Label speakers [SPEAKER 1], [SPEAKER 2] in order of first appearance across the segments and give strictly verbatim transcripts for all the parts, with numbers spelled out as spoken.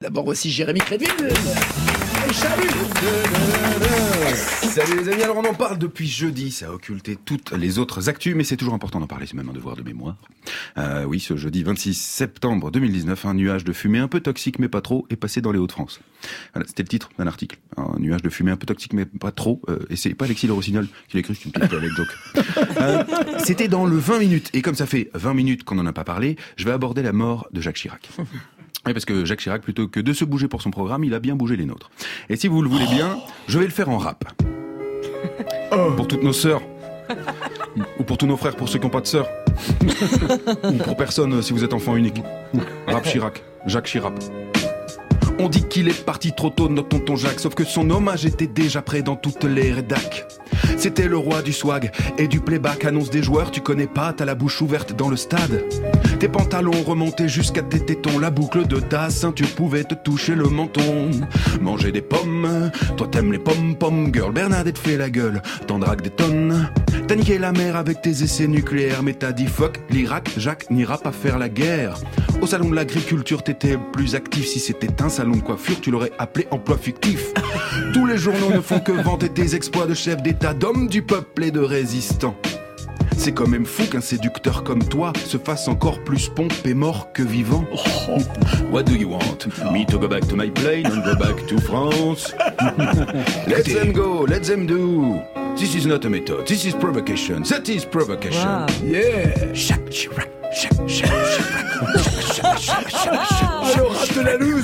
[SPEAKER 1] D'abord aussi Jérémy Crédville.
[SPEAKER 2] Salut les amis, alors on en parle depuis jeudi, ça a occulté toutes les autres actus, mais c'est toujours important d'en parler, c'est même un devoir de mémoire. Euh, oui, ce jeudi vingt-six septembre deux mille dix-neuf, un nuage de fumée un peu toxique mais pas trop est passé dans les Hauts-de-France. Voilà, c'était le titre d'un article, un nuage de fumée un peu toxique mais pas trop, euh, et c'est pas Alexis Le Rossignol qui l'a écrit, c'est une petite avec joke. Euh, c'était dans le vingt minutes, et comme ça fait vingt minutes qu'on n'en a pas parlé, je vais aborder la mort de Jacques Chirac. Oui, parce que Jacques Chirac, plutôt que de se bouger pour son programme, il a bien bougé les nôtres. Et si vous le voulez bien, je vais le faire en rap. Oh. Pour toutes nos sœurs. Ou pour tous nos frères, pour ceux qui n'ont pas de sœurs. Ou pour personne, si vous êtes enfant unique. Rap Chirac. Jacques Chirac. On dit qu'il est parti trop tôt, notre tonton Jacques, sauf que son hommage était déjà prêt dans toutes les rédacs. C'était le roi du swag et du playback, annonce des joueurs, tu connais pas, t'as la bouche ouverte dans le stade. Tes pantalons remontaient jusqu'à tes tétons, la boucle de ta ceinture pouvait te toucher le menton. Manger des pommes, toi t'aimes les pommes-pommes, girl, Bernadette fait la gueule, t'en dragues des tonnes. T'as niqué la mer avec tes essais nucléaires, mais t'as dit fuck l'Irak, Jacques n'ira pas faire la guerre. Au salon de l'agriculture, t'étais plus actif, si c'était un salon de coiffure, tu l'aurais appelé emploi fictif. Tous les journaux ne font que vanter tes exploits de chef d'état, d'homme du peuple et de résistant. C'est quand même fou qu'un séducteur comme toi se fasse encore plus pompé mort que vivant. Oh. What do you want? Me to go back to my plane and go back to France? Let them go, let them do. This is not a method, this is provocation, that is provocation.
[SPEAKER 1] Wow. Yeah.
[SPEAKER 2] Jacques Chirac, Jacques Chirac, Jacques Chirac.
[SPEAKER 1] Ah, le rap de la loose.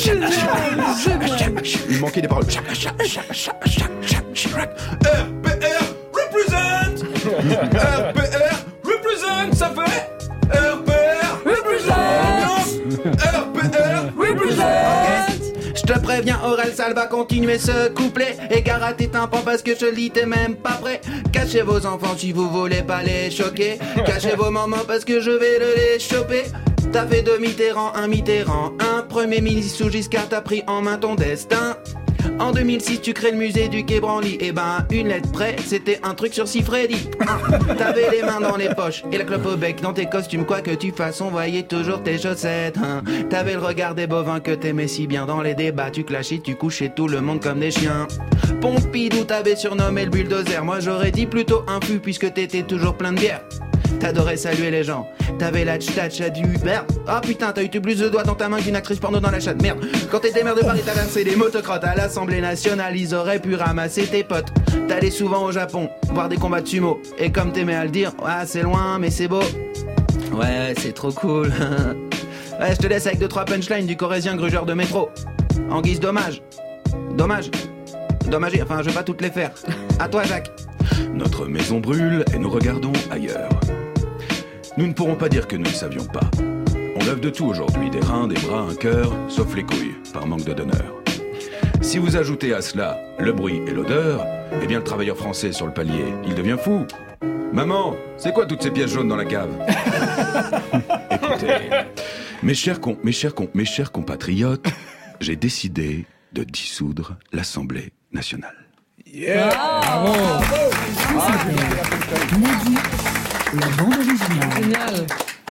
[SPEAKER 2] Il manquait des paroles. Jacques Chirac. R P R represent. R P R represent. Ça fait R P R represent. R P R represent.
[SPEAKER 3] Je te préviens, Aurel, ça va continuer ce couplet. Égare à tes tympans parce que je lis, t'es même pas prêt. Cachez vos enfants si vous voulez pas les choquer. Cachez vos mamans parce que je vais les choper. T'as fait de Mitterrand un Mitterrand, un premier ministre sous Giscard, t'as pris en main ton destin. En deux mille six, tu crées le musée du Quai Branly. Et ben, une lettre près, c'était un truc sur Sifredi. T'avais les mains dans les poches et la clope au bec dans tes costumes. Quoi que tu fasses, on voyait toujours tes chaussettes. Hein. T'avais le regard des bovins que t'aimais si bien dans les débats. Tu clashais, tu couchais tout le monde comme des chiens. Pompidou t'avais surnommé le bulldozer. Moi j'aurais dit plutôt un fût puisque t'étais toujours plein de bière. T'adorais saluer les gens, t'avais la tchatcha du merde. Ah oh, putain, t'as eu plus de doigts dans ta main qu'une actrice porno dans la chatte, merde. Quand t'étais maire de Paris, t'as versé des motocrottes à l'Assemblée nationale, ils auraient pu ramasser tes potes. T'allais souvent au Japon, voir des combats de sumo. Et comme t'aimais à le dire, ah c'est loin mais c'est beau. Ouais, c'est trop cool. Ouais, je te laisse avec deux trois punchlines du corésien grugeur de métro. En guise d'hommage. Dommage. Dommagé, enfin je vais pas toutes les faire. À toi Jacques.
[SPEAKER 2] Notre maison brûle et nous regardons ailleurs. Nous ne pourrons pas dire que nous ne savions pas. On rêve de tout aujourd'hui, des reins, des bras, un cœur, sauf les couilles, par manque de donneur. Si vous ajoutez à cela le bruit et l'odeur, eh bien le travailleur français sur le palier, il devient fou. Maman, c'est quoi toutes ces pièces jaunes dans la cave? Écoutez, mes chers, con, mes, chers con, mes chers compatriotes, j'ai décidé de dissoudre l'Assemblée nationale.
[SPEAKER 1] Yeah. Bravo. Bravo.
[SPEAKER 4] Bravo. La bande originale.
[SPEAKER 5] Génial.